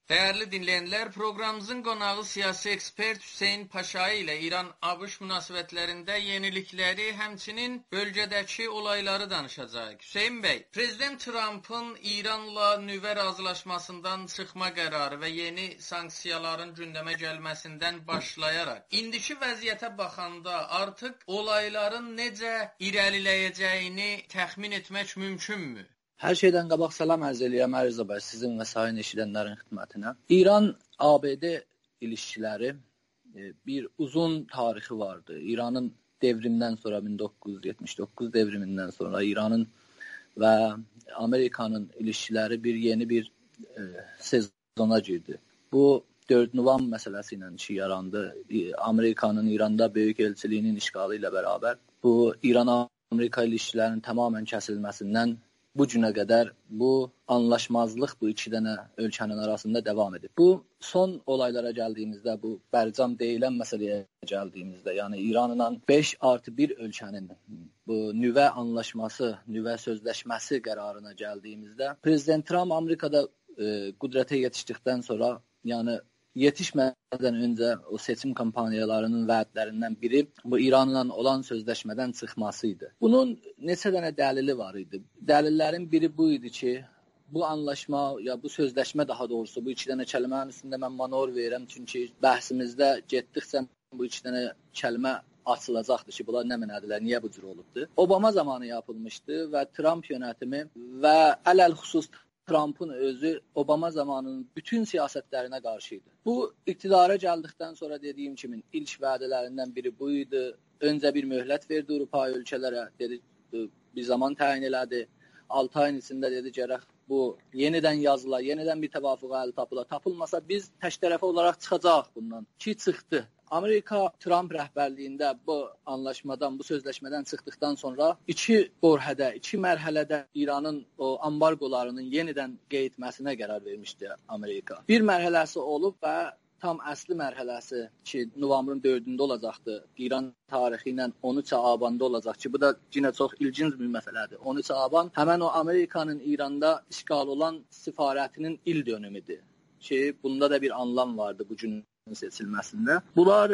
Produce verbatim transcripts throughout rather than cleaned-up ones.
Değerli dinleyenler, programımızın qonağı siyasi ekspert Hüseyin Paşayı ile İran-ABŞ münasibətlərində yenilikləri, həmçinin bölgədəki olayları danışacağıq. Hüseyin bəy, Prezident Trump'ın İranla nüvə razılaşmasından çıxma qərarı və yeni sanksiyaların gündəmə gəlməsindən başlayaraq, indiki vəziyyətə baxanda artıq olayların necə irəliləyəcəyini təxmin etmək mümkünmü? Hər şeydən qabaq salam ərz eləyəm Ərzə bəy, sizin və sayın eşidənlərin xidmətinə. İran-A B D ilişkiləri bir uzun tarixi vardı. İranın devrimdən sonra, min doqquz yüz yetmiş doqquz devrimindən sonra İranın və Amerikanın ilişkiləri bir yeni bir e, sezona girdi. Bu dörd november məsələsi ilə işi yarandı. Amerikanın İranda böyük elçiliyinin işğalı ilə bərabər bu İran-Amerika ilişkilərinin tamamən kəsilməsindən bu günə qədər bu anlaşmazlıq bu iki dənə ölkənin arasında davam edir. Bu son olaylara gəldiyimizdə, bu bərcam deyilən məsələyə gəldiyimizdə, yəni İranla beş artı bir ölkənin bu nüvə anlaşması, nüvə sözləşməsi qərarına gəldiyimizdə, Prezident Trump Amerikada e, qüdrətə yetişdikdən sonra, yəni yetişmədən öncə o seçim kampaniyalarının vədlərindən biri bu İranla olan sözləşmədən çıxması idi. Bunun neçə dənə dəlili var idi. Dəlillərin biri bu idi ki, bu anlaşma ya bu sözləşmə daha doğrusu bu iki dənə kəlmənin üstündə mən manor verirəm, çünki bəhsimizdə getdikcə bu iki dənə kəlmə açılacaqdır ki, bunlar nə mənədirlər, niyə bu cür olubdur. Obama zamanı yapılmışdı və Trump yönətimi və ələl xüsus Trump'ın özü Obama zamanının bütün siyasətlərinə qarşı idi. Bu iqtidara gəldikdən sonra dediyim kimi ilk vədələrindən biri bu idi. Öncə bir möhlət verdi Avropa ölkələrə, dedi bir zaman təyin elədi. altı ayın içində dedi gərək bu yenidən yazıla, yenidən bir təvafuqa əl tapıla. Tapılmasa biz təştərəfə olaraq çıxacağıq bundan. Ki çıxdı. Amerika Trump rəhbərliyində bu anlaşmadan, bu sözləşmədən çıxdıqdan sonra iki borhədə, iki mərhələdə İranın o ambargolarının yenidən qeyd-etməsinə qərar vermişdi Amerika. Bir mərhələsi olub və tam əsli mərhələsi ki, noyabrın dördündə olacaqdı. İran tarixi ilə on üç avanda olacaq ki, bu da yenə çox ilginc bir məsələdir. on üç avan həmən o Amerikanın İranda işğal olan səfarətinin il dönümüdür. Ki, bunda da bir anlam vardı bu gün seçilməsində. Bunlar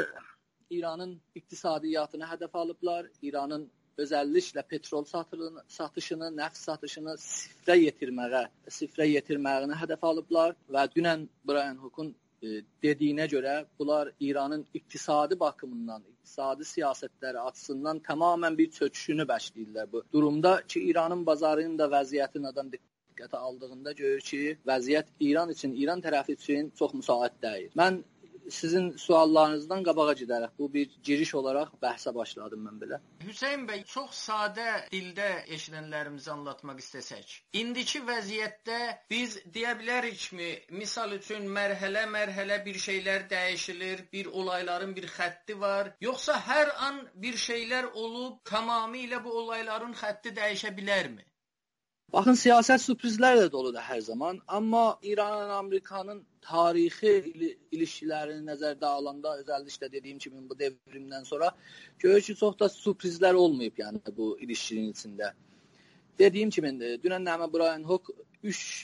İranın iqtisadiyyatını hədəf alıblar. İranın özəlliklə petrol satışını, nəft satışını sifrə yetirməyə, sifrə yetirməyini hədəf alıblar və dünən Brian Hook'un e, dediyinə görə bunlar İranın iqtisadi baxımından, iqtisadi siyasətləri açısından tamamən bir çöküşünü bəşləyirlər bu durumda ki, İranın bazarının da vəziyyətindən diqqətə aldığında görür ki, vəziyyət İran üçün, İran tərəfi üçün çox müsait deyil. Mən sizin suallarınızdan qabağa gedərək bu bir giriş olaraq bəhsə başladım mən belə. Hüseyin bəy, çox sadə dildə eşidənlərimizi anlatmaq istəsək. İndiki vəziyyətdə biz deyə bilərikmi, misal üçün mərhələ-mərhələ bir şeylər dəyişilir, bir olayların bir xətti var, yoxsa hər an bir şeylər olub tamamilə bu olayların xətti dəyişə bilərmi? Baxın, siyasət sürprizlərlə doludur hər zaman, amma İranla Amerikanın tarixi ilişkilərini nəzərdə alanda, özəlliklə dediyim kimi bu devrimdən sonra görür ki, çox da sürprizlər olmayıb yəni bu ilişkinin içində. Dediyim kimi, dünən Nəmə Brian Hook üç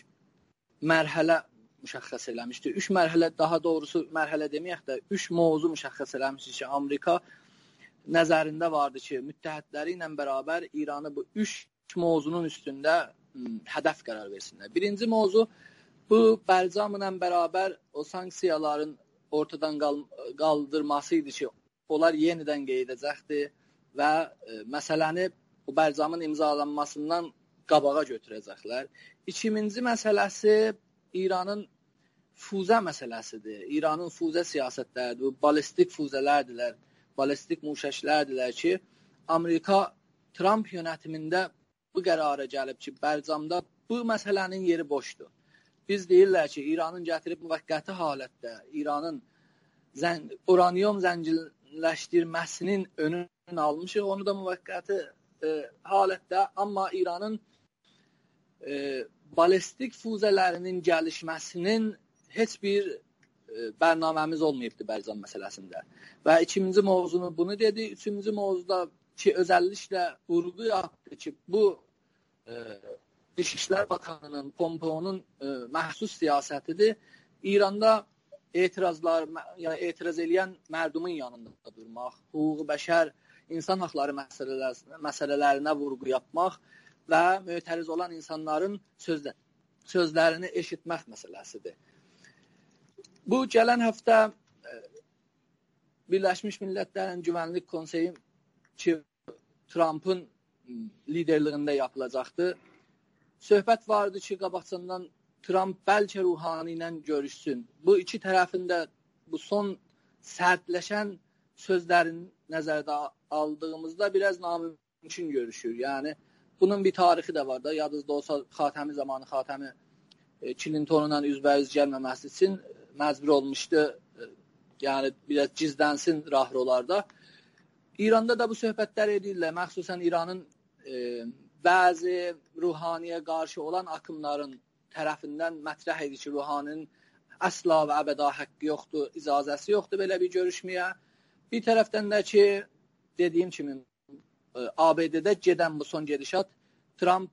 mərhələ müşəxəs eləmişdi. Üç mərhələ, daha doğrusu mərhələ deməyək də, üç mövzu müşəxəs eləmişdi ki, Amerika nəzərində vardı ki, müttəhidləri ilə bərabər İranı bu üç mövzunun üstündə hədəf qərar versinlər. Birinci mövzu bu bərcamla bərabər o sanksiyaların ortadan qaldırması idi ki, onlar yenidən qeyd edəcəkdir və e, məsələni bu bərcamın imzalanmasından qabağa götürəcəklər. İkinci məsələsi İranın füzə məsələsidir. İranın füzə siyasətləridir. Bu ballistik füzələrdirlər, ballistik muşəşlərdirlər ki, Amerika Trump yönetimində bu qərara gəlib ki, bərcamda bu məsələnin yeri boşdur. Biz deyirlər ki, İranın gətirib müvəqqəti halətdə İranın zən uranium zənginləşdirməsinin önünü almışıq, onu da müvəqqəti e, halətdə, amma İranın e, ballistik füzələrinin gəlişməsinin heç bir e, bərnaməmiz olmayıbdır bərcam məsələsində. Və ikinci mövzunu bunu dedi, üçüncü mövzuda ki, özəlliklə vurğu yaptı ki, bu e, Dışişlər Bakanının, Pompeo'nun e, məxsus siyasətidir. İranda etirazlar, yəni etiraz edən mərdumun yanında durmaq, hüquq bəşər, insan haqları məsələlərinə, məsələlərinə vurğu yapmaq və mötəriz olan insanların sözlə, sözlərini eşitmək məsələsidir. Bu gələn həftə Birləşmiş Millətlərin Güvənlik Konseyi ki, Trump'ın liderliğində yapılacaqdır. Söhbət vardı ki, qabaqcandan Trump bəlkə Ruhani ilə görüşsün. Bu iki tərəfində bu son sərtləşən sözlərin nəzərdə aldığımızda biraz namümkün görüşür. Yəni, bunun bir tarixi də var da. Yadınızda olsa, xatəmi zamanı xatəmi Clinton'la üzbəüz gəlməməsi üçün məcbur olmuşdu. Yəni, biraz gizlənsin rahrolarda. İranda da bu söhbətlər edirlər. Məxsusən İranın e, bəzi ruhaniyə qarşı olan akımların tərəfindən mətrəh edir ki, Ruhaninin əsla və əbəda haqqı yoxdur, icazəsi yoxdur belə bir görüşməyə. Bir tərəfdən də ki, dediyim kimi, A B D-də gedən bu son gedişat, Trump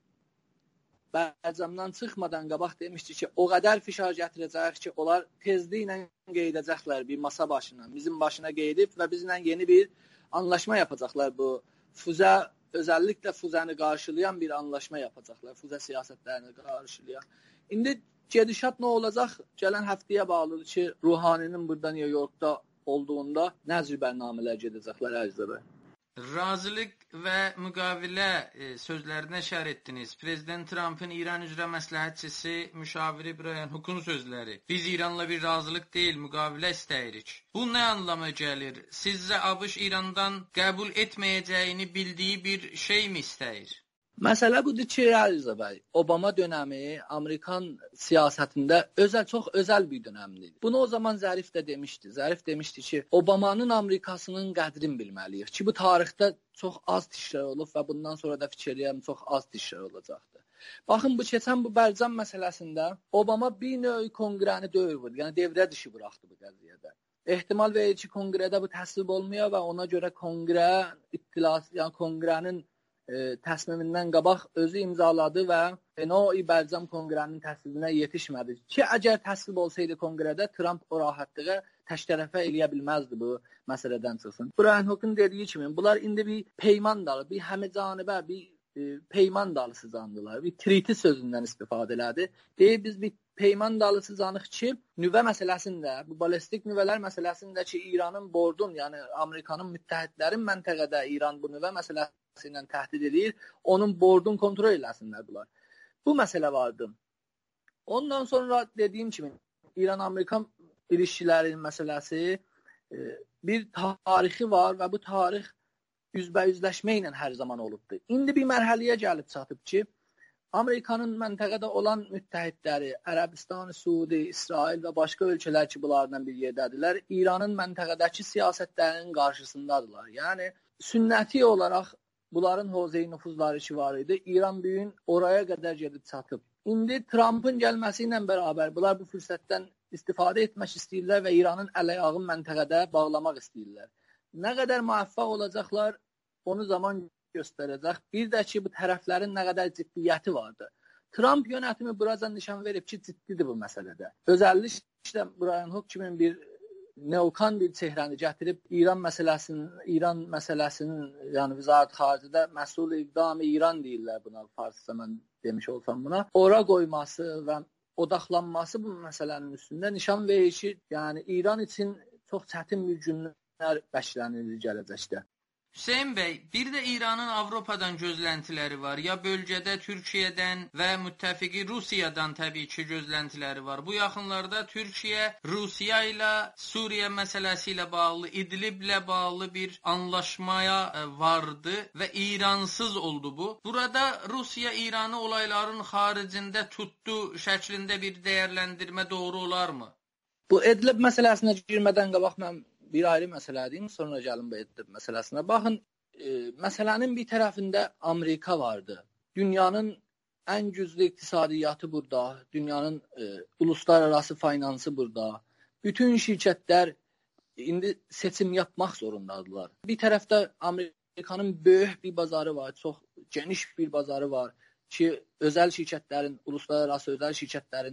bərcəmdən çıxmadan qabaq demişdi ki, o qədər fişar gətirəcək ki, onlar tezliklə qeydəcəklər bir masa başına, bizim başına qeydib və bizlə yeni bir anlaşma yapacaqlar bu füzə, özəlliklə füzəni qarşılayan bir anlaşma yapacaqlar, füzə siyasətlərini qarşılayan. İndi gedişat nə olacaq? Gələn həftəyə bağlıdır ki, Ruhaninin burada New York'da olduğunda nə cür bərnamələr gedəcəklər ərzəbə. Razılıq və müqavilə e, sözlərinə şər etdiniz. Prezident Trump'ın İran üzrə məsləhətçisi müşaviri Brian Hook'un sözləri. Biz İranla bir razılıq deyil, müqavilə istəyirik. Bu nə anlama gəlir? Sizcə ABŞ İrandan qəbul etməyəcəyini bildiyi bir şey mi istəyir? Məsələ budur ki, Əliza bəy, Obama dönəmi Amerikan siyasətində özəl, çox özəl bir dönəmdir. Bunu o zaman Zərif də demişdi. Zərif demişdi ki, Obamanın Amerikasının qədrini bilməliyik ki, bu tarixdə çox az tikrar olub və bundan sonra da fikirləyəm çox az tikrar olacaqdır. Baxın, bu keçən bu Bərcan məsələsində Obama bir növ konqrəni döyür, yəni devrə dışı buraxdı bu qəziyyədə. Ehtimal verir ki, konqrədə bu təsvib olmuyor və ona görə konqrə ittilası, yəni konqrənin E, təsmimindən qabaq özü imzaladı və Noy Bərcam konqrənin təsvibinə yetişmədi. Ki, əgər təsvib olsaydı konqrədə, Trump o rahatlığı təşkərəfə eləyə bilməzdi bu məsələdən çıxsın. Brian Hook'un dediyi kimi, bunlar indi bir peyman dalı, bir həməcanibə, bir e, peyman dalısı candılar. Bir triti sözündən istifadə elədi. Deyir, biz bir peyman dalısı canıq ki, nüvə məsələsində, bu balistik nüvələr məsələsində ki, İranın bordun, yəni Amerikanın müttəhidlərin məntəqədə İran bu nüvə məsələsi ilə təhdid edir, onun bordun kontrol eləsinlər bunlar. Bu məsələ vardı. Ondan sonra dediyim kimi, İran-Amerikan ilişkilərinin məsələsi e, bir tarixi var və bu tarix üzbəyüzləşmə ilə hər zaman olubdur. İndi bir mərhələyə gəlib çatıb ki, Amerikanın məntəqədə olan müttəhidləri, Ərəbistan, Suudi, İsrail və başqa ölkələr ki, bunlardan bir yerdədirlər, İranın məntəqədəki siyasətlərinin qarşısındadırlar. Yəni, sünnəti olaraq bunların hozey nüfuzları ki var idi. İran büyün oraya qədər gedib çatıb. İndi Trump'ın gəlməsi ilə bərabər bunlar bu fürsətdən istifadə etmək istəyirlər və İranın əl-ayağını məntəqədə bağlamaq istəyirlər. Nə qədər müvəffəq olacaqlar, onu zaman göstərəcək. Bir də ki, bu tərəflərin nə qədər ciddiyyəti vardı. Trump yönətimi buracan nişan verib ki, ciddidir bu məsələdə. Özəlliklə Brian Hook kimi bir neokan bir çehrəni gətirib İran məsələsinin, İran məsələsinin, yəni Vizarət Xaricədə məsul iqdam İran deyirlər buna, farsca mən demiş olsam buna. Ora qoyması və odaqlanması bu məsələnin üstündə nişan verir ki, yəni İran üçün çox çətin bir günlər bəşlənir gələcəkdə. Hüseyn bəy, bir də İranın Avropadan gözləntiləri var. Ya bölgədə Türkiyədən və müttəfiqi Rusiyadan təbii ki gözləntiləri var. Bu yaxınlarda Türkiyə Rusiya ilə Suriya məsələsi ilə bağlı, İdliblə bağlı bir anlaşmaya vardı və İransız oldu bu. Burada Rusiya İranı olayların xaricində tutdu şəklində bir dəyərləndirmə doğru olarmı? Bu İdlib məsələsinə girmədən qabaq mən bir ayrı məsələ deyim, sonra gəlin bu İdlib məsələsinə. Baxın, e, məsələnin bir tərəfində Amerika vardı. Dünyanın ən güclü iqtisadiyyatı burada, dünyanın e, uluslararası finansı burada. Bütün şirkətlər indi seçim yapmaq zorundadılar. Bir tərəfdə Amerikanın böyük bir bazarı var, çox geniş bir bazarı var ki, özəl şirkətlərin, uluslararası özəl şirkətlərin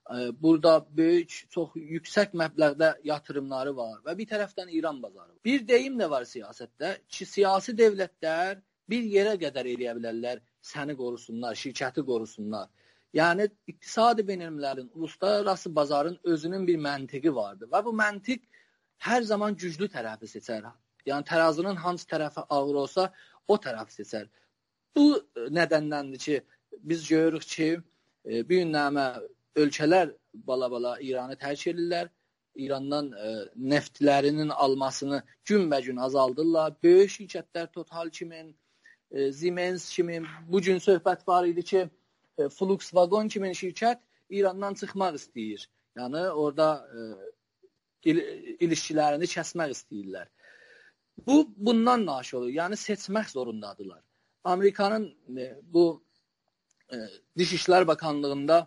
Burada böyük, çox yüksək məbləğdə yatırımları var və bir tərəfdən İran bazarı. Bir deyim də var siyasətdə ki, siyasi dövlətlər bir yerə qədər eləyə bilərlər, səni qorusunlar, şirkəti qorusunlar. Yəni, iqtisadi beynəlmillərin, uluslararası bazarın özünün bir məntiqi vardır və bu məntiq hər zaman güclü tərəfi seçər. Yəni, tərazının hansı tərəfi ağır olsa, o tərəfi seçər. Bu nədəndəndir ki, biz görürük ki, bir günləmə ölkələr bala-bala İranı tərk edirlər. İrandan e, neftlərinin almasını günbəgün azaldırlar. Böyük şirkətlər Total kimi, e, Siemens kimi, bu gün söhbət var idi ki, e, Volkswagen kimi şirkət İrandan çıxmaq istəyir. Yəni orada e, il ilişkilərini kəsmək istəyirlər. Bu bundan naşi olur. Yəni seçmək zorundadılar. Amerikanın e, bu e, Dışişlər Bakanlığında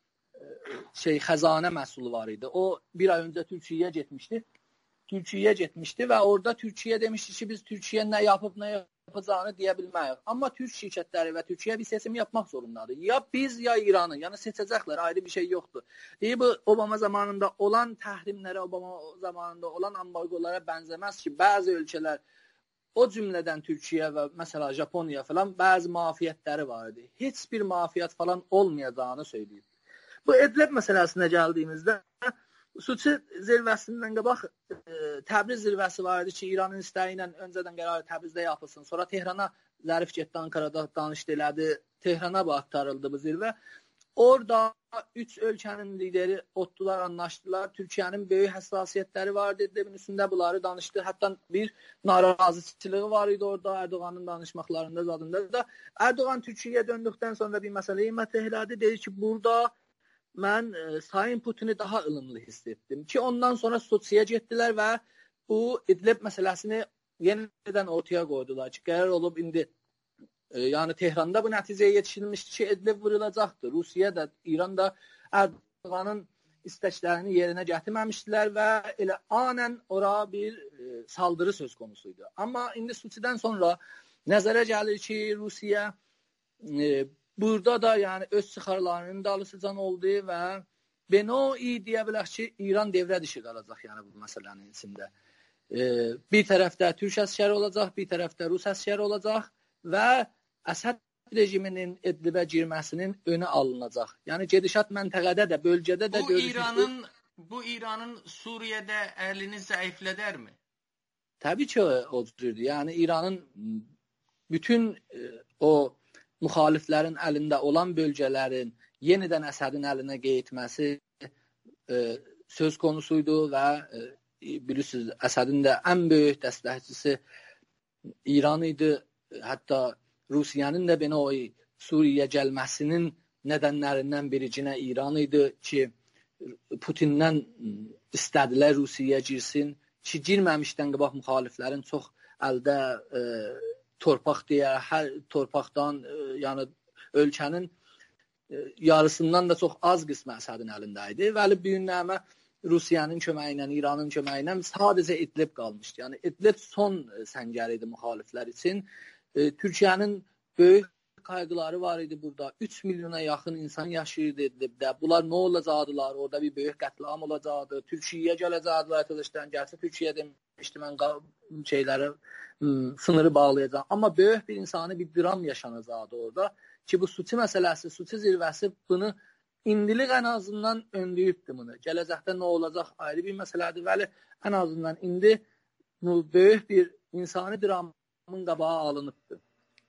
şey xəzanə məsul var idi. O bir ay öncə Türkiyəyə getmişdi. Türkiyəyə getmişdi və orada Türkiyə demişdi ki, biz Türkiyə nə yapıb, nə yapacağını deyə bilməyik. Amma Türk şirkətləri və Türkiyə bir seçim yapmaq zorundadır. Ya biz, ya İranı. Yəni seçəcəklər, ayrı bir şey yoxdur. Deyib, bu Obama zamanında olan təhrimlərə, Obama zamanında olan ambargolara bənzəməz ki, bəzi ölkələr, o cümlədən Türkiyə və məsələ Japoniya falan bəzi mafiyyətləri var idi. Heç bir mafiyyət falan olmayacağını söyləyib. Bu Edlib məsələsinə gəldiyimizdə, Suçi zirvəsindən qabaq e, Təbriz zirvəsi var idi ki, İranın istəyi ilə öncədən qərarı Təbrizdə yapılsın. Sonra Tehrana Zərif getdi, Ankarada danışdı elədi. Tehrana bu aktarıldı bu zirvə. Orada üç ölkənin lideri otdular, anlaşdılar. Türkiyənin böyük həssasiyyətləri vardı. Edlibin üstündə bunları danışdı. Hətta bir narazıçılığı var idi orada Erdoğanın danışmaqlarında zadında da. Erdoğan Türkiyəyə döndükdən sonra bir məsələyi mətrah elədi. Dedi ki, burada mən e, Sayın Putini daha ılımlı hiss etdim ki, ondan sonra Soçiyə getdilər və bu İdlib məsələsini yenidən ortaya qoydular ki, qərar olub indi e, yəni Tehranda bu nəticəyə yetişilmişdi ki, İdlib vurulacaqdır. Rusiya da, İran da Erdoğanın istəklərini yerinə gətirməmişdilər və elə anən ora bir e, saldırı söz konusuydu. Amma indi Soçidən sonra nəzərə gəlir ki, Rusiya e, burada da yəni öz çıxarlarının dalısıcan oldu və Beno-i deyə bilər ki, İran devrə dişi qalacaq yəni bu məsələnin içində. Ee, bir tərəfdə Türk əskəri olacaq, bir tərəfdə Rus əskəri olacaq və Əsəd rejiminin Edlibə girməsinin önü alınacaq. Yəni gedişat məntəqədə də, bölgədə də bu İranın bu İranın Suriyədə əlini zəiflədərmi? Təbii ki, o cürdür. Yəni İranın bütün e, o müxaliflərin əlində olan bölgələrin yenidən Əsədin əlinə qayıtması e, söz konusuydu və e, bilirsiniz, Əsədin də ən böyük dəstəkçisi İran idi. Hətta Rusiyanın da belə o Suriyaya gəlməsinin nədənlərindən biricinə İran idi ki, Putindən istədilər Rusiyaya girsin ki, girməmişdən qabaq müxaliflərin çox əldə e, torpaq deyə, hər torpaqdan, e, yəni ölkənin e, yarısından da çox az qismə Əsədin əlində idi. Vəli bir günləmə Rusiyanın köməyi ilə, İranın köməyi ilə sadəcə İdlib qalmışdı. Yəni İdlib son səngər idi müxaliflər üçün. E, Türkiyənin böyük qayğıları var idi burada. üç milyona yaxın insan yaşayırdı İdlibdə. Bunlar nə olacaqdılar? Orada bir böyük qətliam olacaqdı. Türkiyəyə gələcəkdilər arkadaşlar. Gəlsə Türkiyə demişdi, mən şeyləri sınırı bağlayacaq. Amma böyük bir insani bir dram yaşanacaqdı orada ki, bu Suçi məsələsi, Suçi zirvəsi bunu indilik ən azından önləyibdir bunu. Gələcəkdə nə olacaq ayrı bir məsələdir. Vəli ən azından indi böyük bir insani dramın qabağı alınıb.